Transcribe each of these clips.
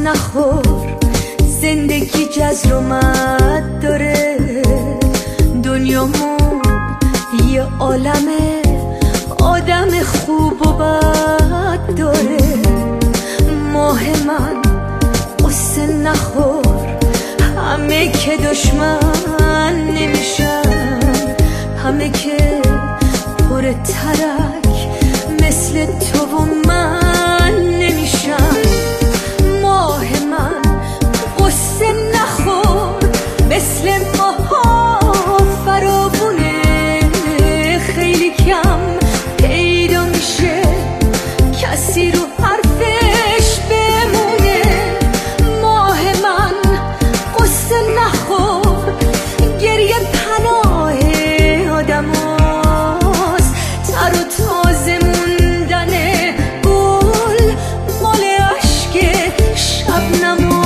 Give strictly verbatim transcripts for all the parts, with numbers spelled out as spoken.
نخور، زندگی جزر و مد داره. دنیامون یه عالمه آدم خوب و بد داره. ماه من قصه نخور، همه که دشمن نمیشن، همه که پر ترک مثل تو و من نمیشن. ماه من قصه نخور، مثل ماها فراوونه، خیلی کم پیدا میشه کسی رو حرفش بمونه. ماه من قصه نخور، گریه پناه آدم هاست، تر و تازه موندن گل مال عشق شبنم.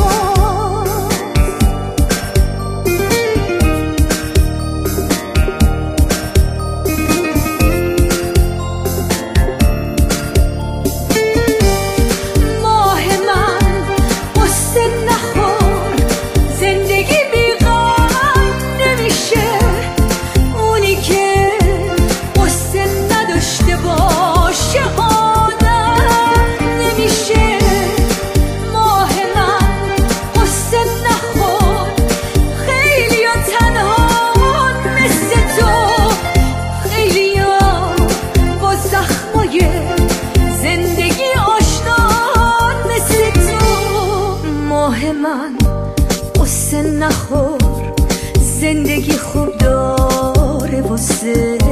من قصه نخور، زندگی خوب داره واسه